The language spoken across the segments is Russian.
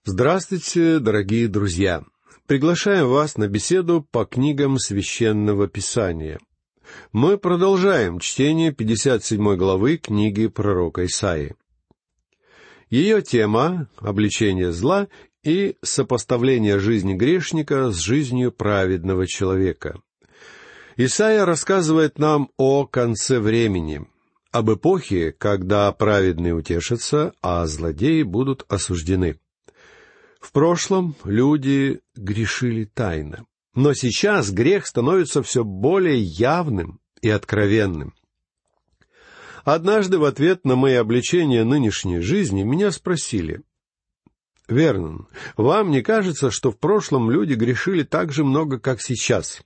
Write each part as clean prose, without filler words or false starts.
Здравствуйте, дорогие друзья! Приглашаем вас на беседу по книгам Священного Писания. Мы продолжаем чтение 57 главы книги пророка Исаии. Ее тема — обличение зла и сопоставление жизни грешника с жизнью праведного человека. Исаия рассказывает нам о конце времени, об эпохе, когда праведные утешатся, а злодеи будут осуждены. В прошлом люди грешили тайно, но сейчас грех становится все более явным и откровенным. Однажды в ответ на мои обличения нынешней жизни меня спросили: «Вернон, вам не кажется, что в прошлом люди грешили так же много, как сейчас?»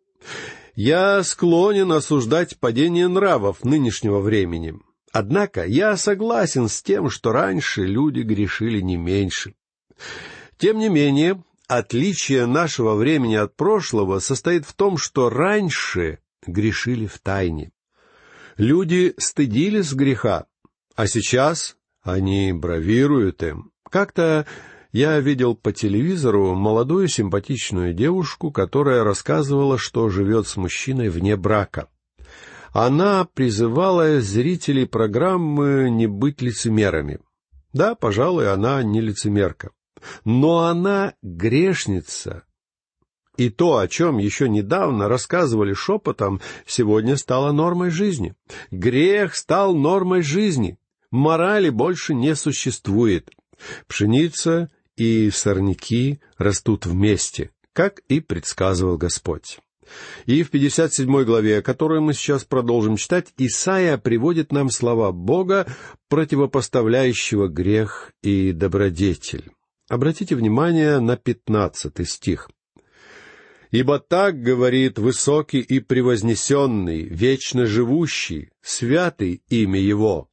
Я склонен осуждать падение нравов нынешнего времени. Однако я согласен с тем, что раньше люди грешили не меньше. Тем не менее, отличие нашего времени от прошлого состоит в том, что раньше грешили втайне. Люди стыдились греха, а сейчас они бравируют им. Как-то я видел по телевизору молодую симпатичную девушку, которая рассказывала, что живет с мужчиной вне брака. Она призывала зрителей программы не быть лицемерами. Да, пожалуй, она не лицемерка. Но она грешница. И то, о чем еще недавно рассказывали шепотом, сегодня стало нормой жизни. Грех стал нормой жизни. Морали больше не существует. Пшеница и сорняки растут вместе, как и предсказывал Господь. И в 57 главе, которую мы сейчас продолжим читать, Исаия приводит нам слова Бога, противопоставляющего грех и добродетель. Обратите внимание на 15 стих. «Ибо так говорит высокий и превознесенный, вечно живущий, святый имя Его.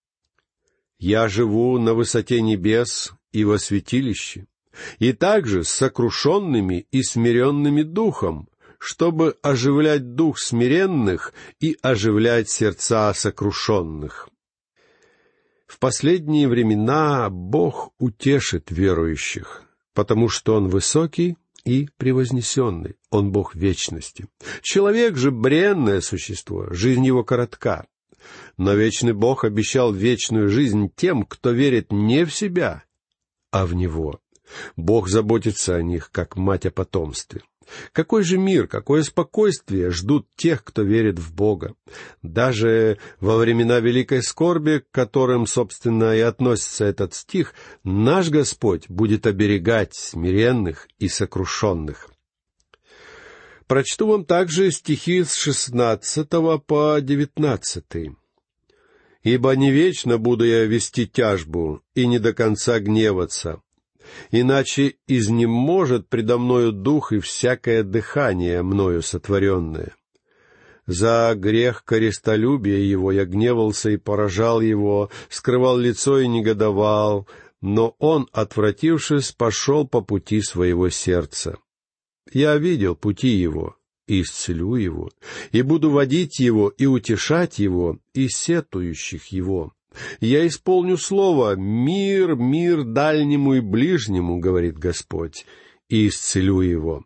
Я живу на высоте небес и во святилище, и также с сокрушенными и смиренными духом, чтобы оживлять дух смиренных и оживлять сердца сокрушенных». В последние времена Бог утешит верующих, потому что Он высокий и превознесенный, Он Бог вечности. Человек же бренное существо, жизнь его коротка. Но вечный Бог обещал вечную жизнь тем, кто верит не в себя, а в Него. Бог заботится о них, как мать о потомстве. Какой же мир, какое спокойствие ждут тех, кто верит в Бога. Даже во времена великой скорби, к которым, собственно, и относится этот стих, наш Господь будет оберегать смиренных и сокрушенных. Прочту вам также стихи с 16 по 19. «Ибо не вечно буду я вести тяжбу и не до конца гневаться, иначе изнеможет предо мною дух и всякое дыхание мною сотворенное. За грех корыстолюбия его я гневался и поражал его, скрывал лицо и негодовал, но он, отвратившись, пошел по пути своего сердца. Я видел пути его, и исцелю его, и буду водить его, и утешать его, и сетующих его. Я исполню слово: мир, мир дальнему и ближнему, говорит Господь, и исцелю его».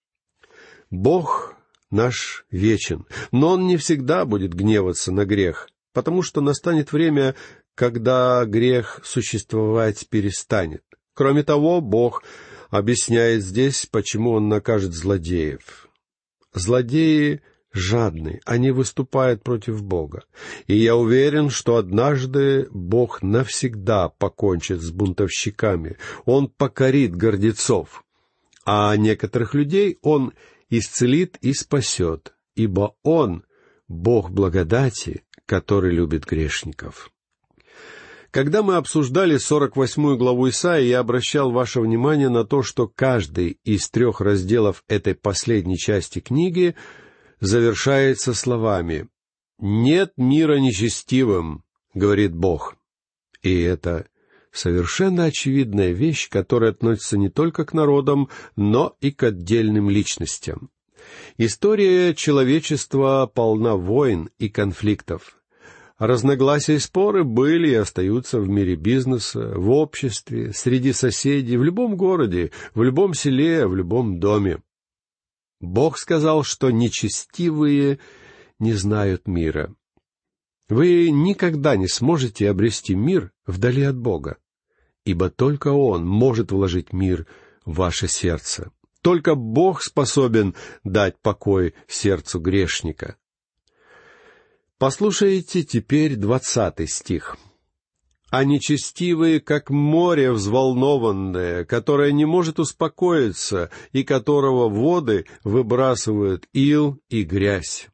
Бог наш вечен, но Он не всегда будет гневаться на грех, потому что настанет время, когда грех существовать перестанет. Кроме того, Бог объясняет здесь, почему Он накажет злодеев. Злодеи жадны, они выступают против Бога. И я уверен, что однажды Бог навсегда покончит с бунтовщиками. Он покорит гордецов, а некоторых людей Он исцелит и спасет, ибо Он — Бог благодати, который любит грешников. Когда мы обсуждали 48 главу Исаии, я обращал ваше внимание на то, что каждый из 3 разделов этой последней части книги завершается словами: «Нет мира нечестивым, — говорит Бог». И это совершенно очевидная вещь, которая относится не только к народам, но и к отдельным личностям. История человечества полна войн и конфликтов. Разногласия и споры были и остаются в мире бизнеса, в обществе, среди соседей, в любом городе, в любом селе, в любом доме. Бог сказал, что нечестивые не знают мира. Вы никогда не сможете обрести мир вдали от Бога, ибо только Он может вложить мир в ваше сердце. Только Бог способен дать покой сердцу грешника. Послушайте теперь 20 стих. «А нечестивые, как море взволнованное, которое не может успокоиться, и которого воды выбрасывают ил и грязь».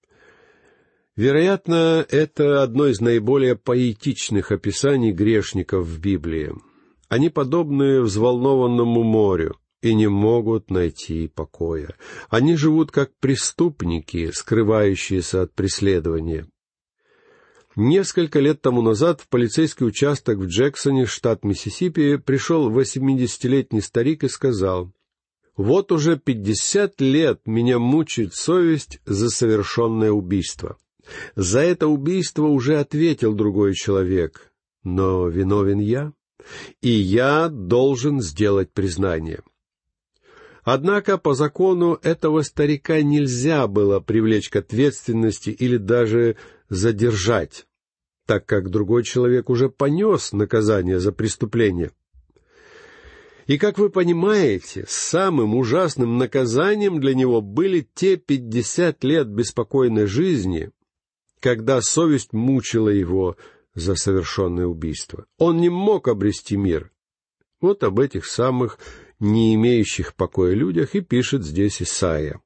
Вероятно, это одно из наиболее поэтичных описаний грешников в Библии. Они подобны взволнованному морю и не могут найти покоя. Они живут как преступники, скрывающиеся от преследования. Несколько лет тому назад в полицейский участок в Джексоне, штат Миссисипи, пришел 80-летний старик и сказал: «Вот уже 50 лет меня мучает совесть за совершенное убийство. За это убийство уже ответил другой человек, но виновен я, и я должен сделать признание». Однако по закону этого старика нельзя было привлечь к ответственности или даже задержать, так как другой человек уже понес наказание за преступление. И, как вы понимаете, самым ужасным наказанием для него были те 50 лет беспокойной жизни, когда совесть мучила его за совершенное убийство. Он не мог обрести мир. Вот об этих самых не имеющих покоя людях и пишет здесь Исаия.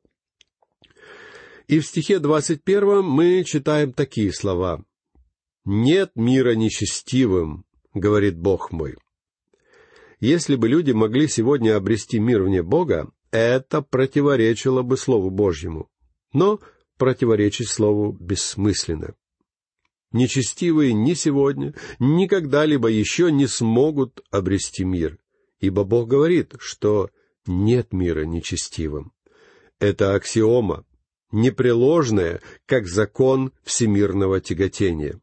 И в стихе 21 мы читаем такие слова: «Нет мира нечестивым, говорит Бог мой». Если бы люди могли сегодня обрести мир вне Бога, это противоречило бы Слову Божьему. Но противоречить Слову бессмысленно. Нечестивые ни сегодня, ни когда-либо еще не смогут обрести мир, ибо Бог говорит, что нет мира нечестивым. Это аксиома, непреложная, как закон всемирного тяготения.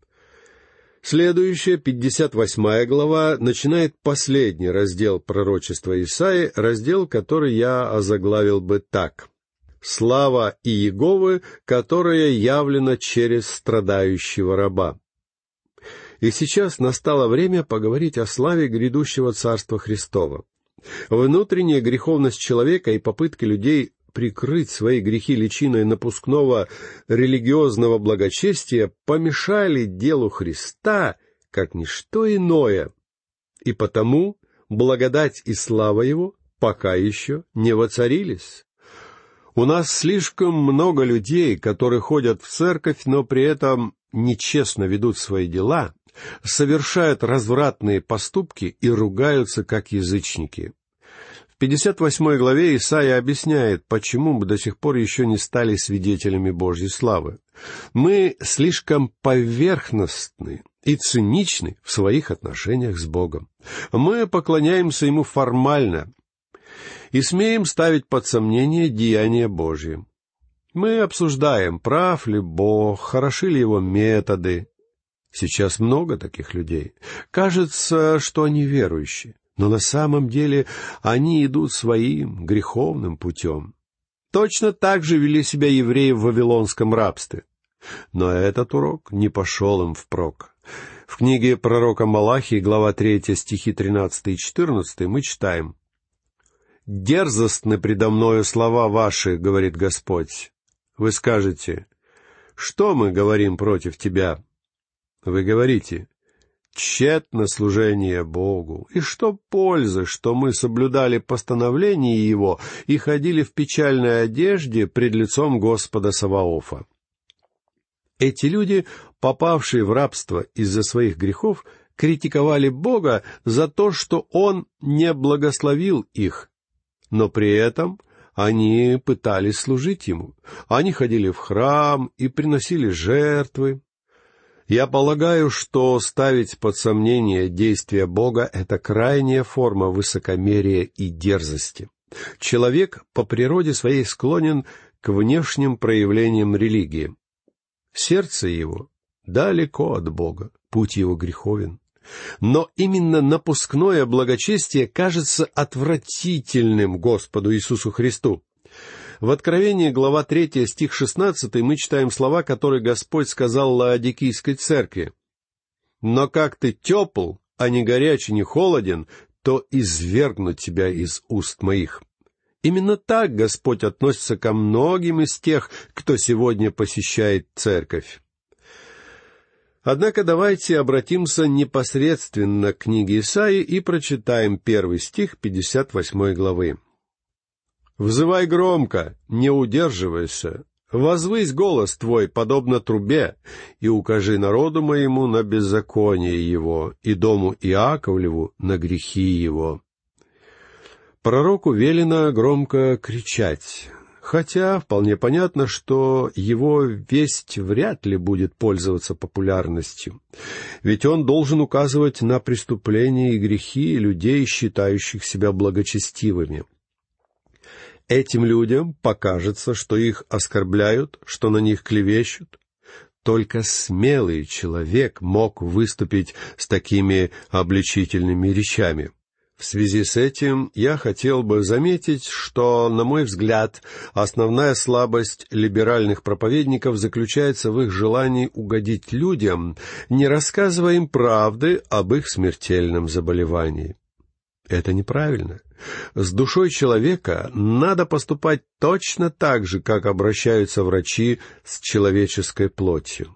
Следующая, 58 глава, начинает последний раздел пророчества Исаии, раздел, который я озаглавил бы так: «Слава Иеговы, которая явлена через страдающего раба». И сейчас настало время поговорить о славе грядущего Царства Христова. Внутренняя греховность человека и попытки людей прикрыть свои грехи личиной напускного религиозного благочестия помешали делу Христа, как ничто иное, и потому благодать и слава Его пока еще не воцарились. У нас слишком много людей, которые ходят в церковь, но при этом нечестно ведут свои дела, совершают развратные поступки и ругаются, как язычники. В 58 главе Исаия объясняет, почему мы до сих пор еще не стали свидетелями Божьей славы. Мы слишком поверхностны и циничны в своих отношениях с Богом. Мы поклоняемся Ему формально и смеем ставить под сомнение деяния Божьи. Мы обсуждаем, прав ли Бог, хороши ли Его методы. Сейчас много таких людей. Кажется, что они верующие, но на самом деле они идут своим греховным путем. Точно так же вели себя евреи в вавилонском рабстве. Но этот урок не пошел им впрок. В книге пророка Малахии, глава 3, стихи 13 и 14, мы читаем: «Дерзостны предо мною слова ваши, говорит Господь. Вы скажете: что мы говорим против тебя? Вы говорите: тщетно служение Богу, и что пользы, что мы соблюдали постановления Его и ходили в печальной одежде пред лицом Господа Саваофа». Эти люди, попавшие в рабство из-за своих грехов, критиковали Бога за то, что Он не благословил их, но при этом они пытались служить Ему. Они ходили в храм и приносили жертвы. Я полагаю, что ставить под сомнение действия Бога — это крайняя форма высокомерия и дерзости. Человек по природе своей склонен к внешним проявлениям религии. Сердце его далеко от Бога, путь его греховен. Но именно напускное благочестие кажется отвратительным Господу Иисусу Христу. В Откровении, глава 3, стих 16, мы читаем слова, которые Господь сказал Лаодикийской церкви. «Но как ты тепл, а не горяч и не холоден, то извергну тебя из уст моих». Именно так Господь относится ко многим из тех, кто сегодня посещает церковь. Однако давайте обратимся непосредственно к книге Исаии и прочитаем 1 стих 58 главы. «Взывай громко, не удерживайся, возвысь голос твой, подобно трубе, и укажи народу моему на беззаконие его, и дому Иаковлеву на грехи его». Пророку велено громко кричать, хотя вполне понятно, что его весть вряд ли будет пользоваться популярностью, ведь он должен указывать на преступления и грехи людей, считающих себя благочестивыми. Этим людям покажется, что их оскорбляют, что на них клевещут. Только смелый человек мог выступить с такими обличительными речами. В связи с этим я хотел бы заметить, что, на мой взгляд, основная слабость либеральных проповедников заключается в их желании угодить людям, не рассказывая им правды об их смертельном заболевании. Это неправильно. С душой человека надо поступать точно так же, как обращаются врачи с человеческой плотью.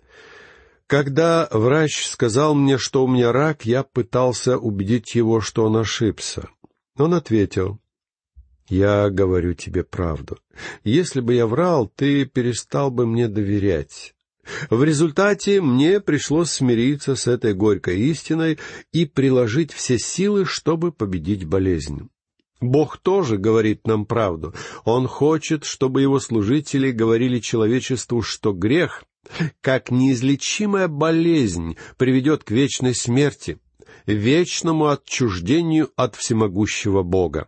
Когда врач сказал мне, что у меня рак, я пытался убедить его, что он ошибся. Он ответил: «Я говорю тебе правду. Если бы я врал, ты перестал бы мне доверять». В результате мне пришлось смириться с этой горькой истиной и приложить все силы, чтобы победить болезнь. Бог тоже говорит нам правду. Он хочет, чтобы его служители говорили человечеству, что грех, как неизлечимая болезнь, приведет к вечной смерти, вечному отчуждению от всемогущего Бога.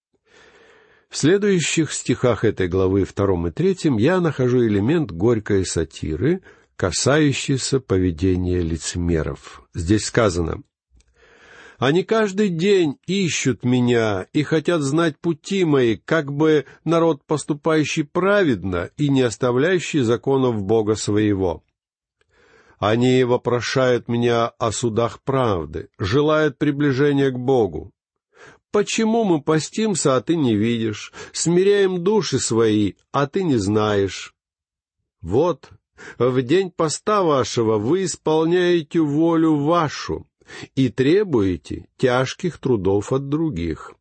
В следующих стихах этой главы 2 и 3 я нахожу элемент горькой сатиры, касающийся поведения лицемеров. Здесь сказано: «Они каждый день ищут меня и хотят знать пути мои, как бы народ, поступающий праведно и не оставляющий законов Бога своего. Они вопрошают меня о судах правды, желают приближения к Богу. Почему мы постимся, а ты не видишь, смиряем души свои, а ты не знаешь? Вот, в день поста вашего вы исполняете волю вашу и требуете тяжких трудов от других».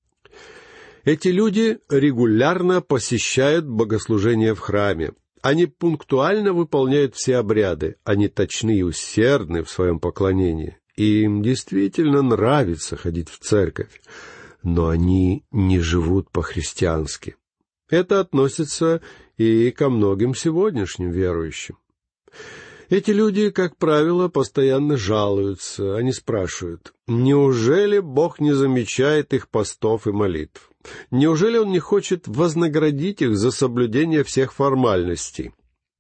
Эти люди регулярно посещают богослужения в храме. Они пунктуально выполняют все обряды, они точны и усердны в своем поклонении. И им действительно нравится ходить в церковь, но они не живут по-христиански. Это относится и ко многим сегодняшним верующим. Эти люди, как правило, постоянно жалуются. Они спрашивают: неужели Бог не замечает их постов и молитв? Неужели Он не хочет вознаградить их за соблюдение всех формальностей?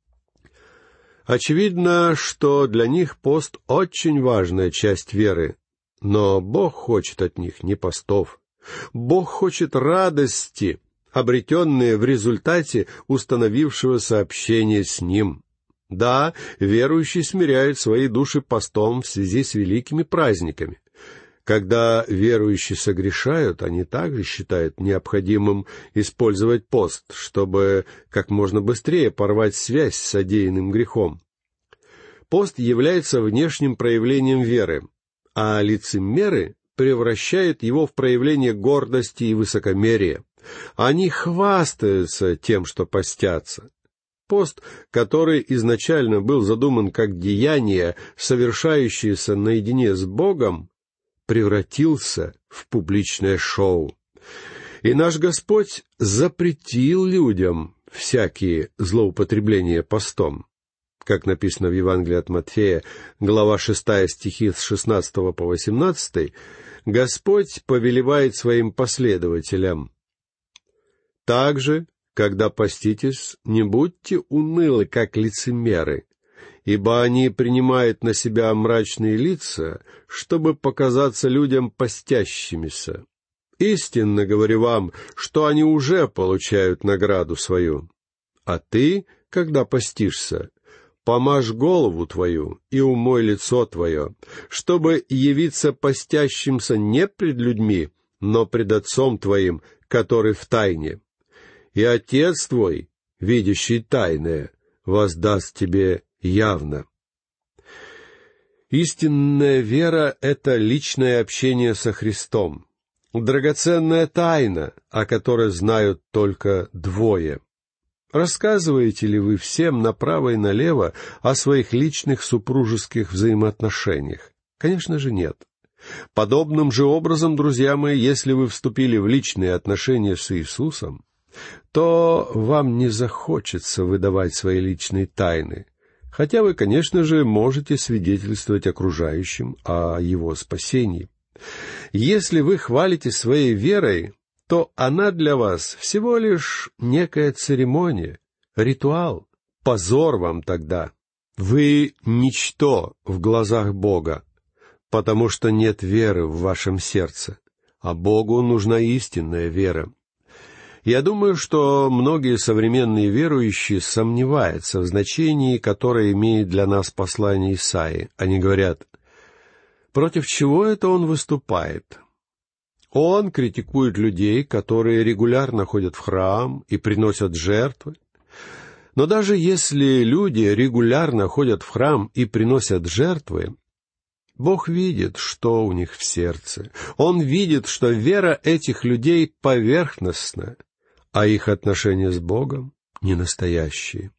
Очевидно, что для них пост очень важная часть веры, но Бог хочет от них не постов. Бог хочет радости, обретенные в результате установившегося общения с Ним. Да, верующие смиряют свои души постом в связи с великими праздниками. Когда верующие согрешают, они также считают необходимым использовать пост, чтобы как можно быстрее порвать связь с содеянным грехом. Пост является внешним проявлением веры, а лицемеры превращают его в проявление гордости и высокомерия. Они хвастаются тем, что постятся. Пост, который изначально был задуман как деяние, совершающееся наедине с Богом, превратился в публичное шоу. И наш Господь запретил людям всякие злоупотребления постом. Как написано в Евангелии от Матфея, глава 6, стихи с 16 по 18, Господь повелевает своим последователям: «Также, когда поститесь, не будьте унылы, как лицемеры, ибо они принимают на себя мрачные лица, чтобы показаться людям постящимися. Истинно говорю вам, что они уже получают награду свою. А ты, когда постишься, помажь голову твою и умой лицо твое, чтобы явиться постящимся не пред людьми, но пред Отцом твоим, который в тайне. И Отец твой, видящий тайное, воздаст тебе явно. Истинная вера — это личное общение со Христом, драгоценная тайна, о которой знают только двое. Рассказываете ли вы всем направо и налево о своих личных супружеских взаимоотношениях? Конечно же, нет. Подобным же образом, друзья мои, если вы вступили в личные отношения с Иисусом, то вам не захочется выдавать свои личные тайны, хотя вы, конечно же, можете свидетельствовать окружающим о Его спасении. Если вы хвалите своей верой, то она для вас всего лишь некая церемония, ритуал. Позор вам тогда. Вы ничто в глазах Бога, потому что нет веры в вашем сердце, а Богу нужна истинная вера. Я думаю, что многие современные верующие сомневаются в значении, которое имеет для нас послание Исаии. Они говорят: против чего это он выступает? Он критикует людей, которые регулярно ходят в храм и приносят жертвы. Но даже если люди регулярно ходят в храм и приносят жертвы, Бог видит, что у них в сердце. Он видит, что вера этих людей поверхностна, а их отношения с Богом не настоящие.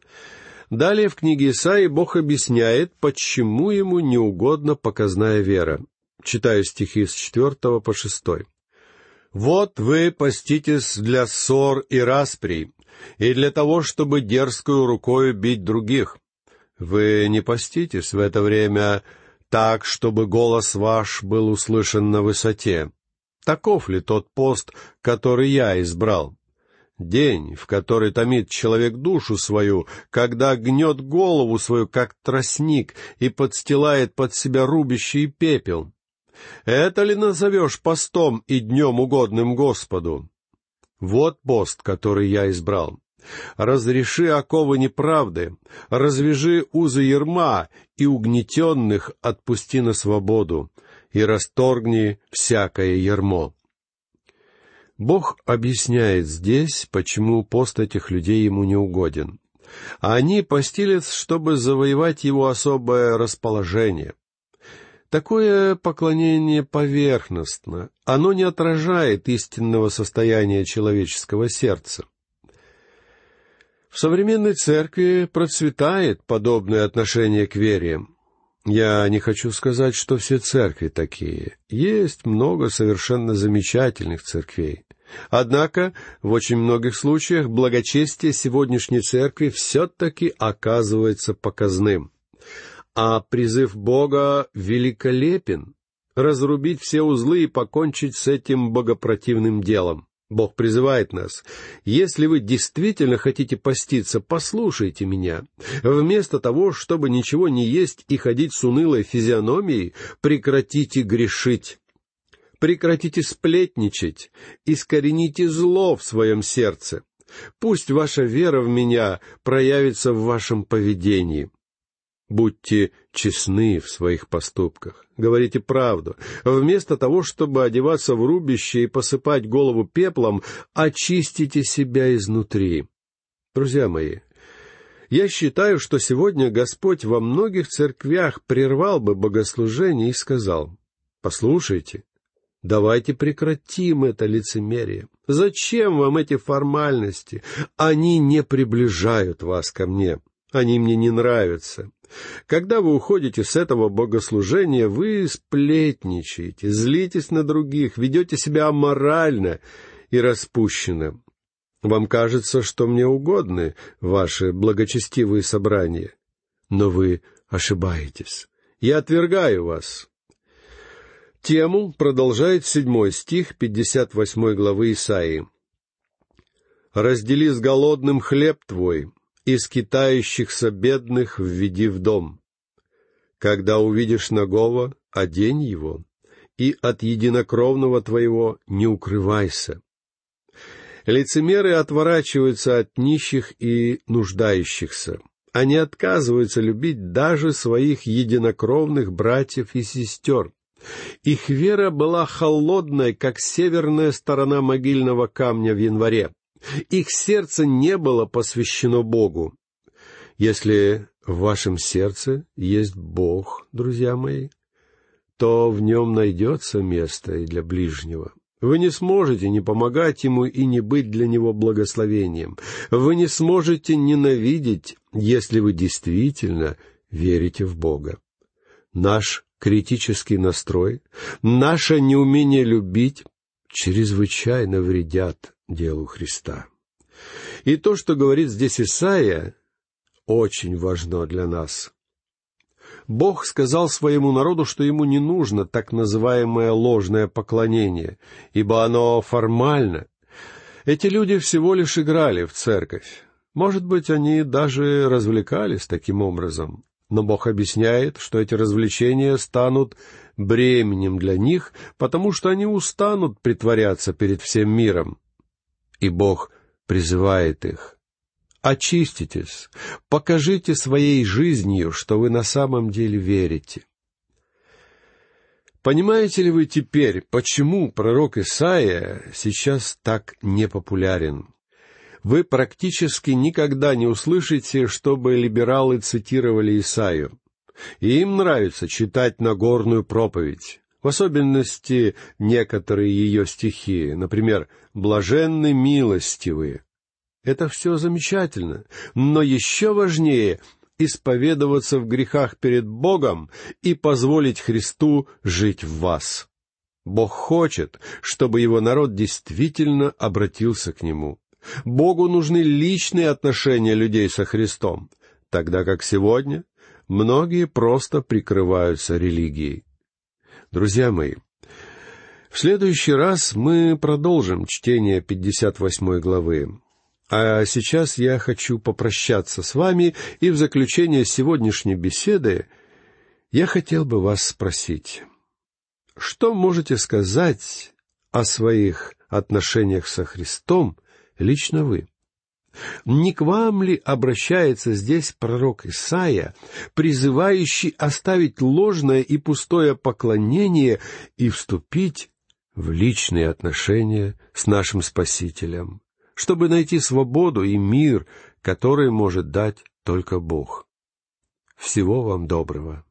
Далее в книге Исаии Бог объясняет, почему ему не угодна показная вера. Читаю стихи с 4 по 6. «Вот вы поститесь для ссор и расприй, и для того, чтобы дерзкою рукою бить других. Вы не поститесь в это время так, чтобы голос ваш был услышан на высоте. Таков ли тот пост, который я избрал? День, в который томит человек душу свою, когда гнет голову свою, как тростник, и подстилает под себя рубящий пепел. Это ли назовешь постом и днем угодным Господу? Вот пост, который я избрал. Разреши оковы неправды, развяжи узы ярма, и угнетенных отпусти на свободу, и расторгни всякое ярмо». Бог объясняет здесь, почему пост этих людей ему не угоден. Они постились, чтобы завоевать его особое расположение. Такое поклонение поверхностно, оно не отражает истинного состояния человеческого сердца. В современной церкви процветает подобное отношение к вере. Я не хочу сказать, что все церкви такие. Есть много совершенно замечательных церквей. Однако в очень многих случаях благочестие сегодняшней церкви все-таки оказывается показным. А призыв Бога великолепен — разрубить все узлы и покончить с этим богопротивным делом. Бог призывает нас: если вы действительно хотите поститься, послушайте меня. Вместо того, чтобы ничего не есть и ходить с унылой физиономией, прекратите грешить. Прекратите сплетничать, искорените зло в своем сердце. Пусть ваша вера в меня проявится в вашем поведении. Будьте честны в своих поступках, говорите правду. Вместо того, чтобы одеваться в рубище и посыпать голову пеплом, очистите себя изнутри. Друзья мои, я считаю, что сегодня Господь во многих церквях прервал бы богослужение и сказал: «Послушайте, давайте прекратим это лицемерие. Зачем вам эти формальности? Они не приближают вас ко мне. Они мне не нравятся. Когда вы уходите с этого богослужения, вы сплетничаете, злитесь на других, ведете себя аморально и распущенно. Вам кажется, что мне угодны ваши благочестивые собрания, но вы ошибаетесь. Я отвергаю вас». Тему продолжает 7 стих 58 главы Исаии. «Раздели с голодным хлеб твой, и скитающихся бедных введи в дом. Когда увидишь нагого, одень его, и от единокровного твоего не укрывайся. Лицемеры отворачиваются от нищих и нуждающихся. Они отказываются любить даже своих единокровных братьев и сестер. Их вера была холодной, как северная сторона могильного камня в январе. Их сердце не было посвящено Богу. Если в вашем сердце есть Бог, друзья мои, то в нем найдется место и для ближнего. Вы не сможете не помогать ему и не быть для него благословением. Вы не сможете ненавидеть, если вы действительно верите в Бога. Наш критический настрой, наше неумение любить чрезвычайно вредят делу Христа. И то, что говорит здесь Исаия, очень важно для нас. Бог сказал своему народу, что ему не нужно так называемое ложное поклонение, ибо оно формально. Эти люди всего лишь играли в церковь. Может быть, они даже развлекались таким образом. Но Бог объясняет, что эти развлечения станут бременем для них, потому что они устанут притворяться перед всем миром. И Бог призывает их: очиститесь, покажите своей жизнью, что вы на самом деле верите. Понимаете ли вы теперь, почему пророк Исаия сейчас так непопулярен? Вы практически никогда не услышите, чтобы либералы цитировали Исаию. И им нравится читать Нагорную проповедь, в особенности некоторые ее стихи, например, «Блаженны милостивые». Это все замечательно, но еще важнее исповедоваться в грехах перед Богом и позволить Христу жить в вас. Бог хочет, чтобы Его народ действительно обратился к Нему. Богу нужны личные отношения людей со Христом, тогда как сегодня многие просто прикрываются религией. Друзья мои, в следующий раз мы продолжим чтение 58 главы. А сейчас я хочу попрощаться с вами, и в заключение сегодняшней беседы я хотел бы вас спросить: что можете сказать о своих отношениях со Христом лично вы? Не к вам ли обращается здесь пророк Исаия, призывающий оставить ложное и пустое поклонение и вступить в личные отношения с нашим Спасителем, чтобы найти свободу и мир, который может дать только Бог? Всего вам доброго.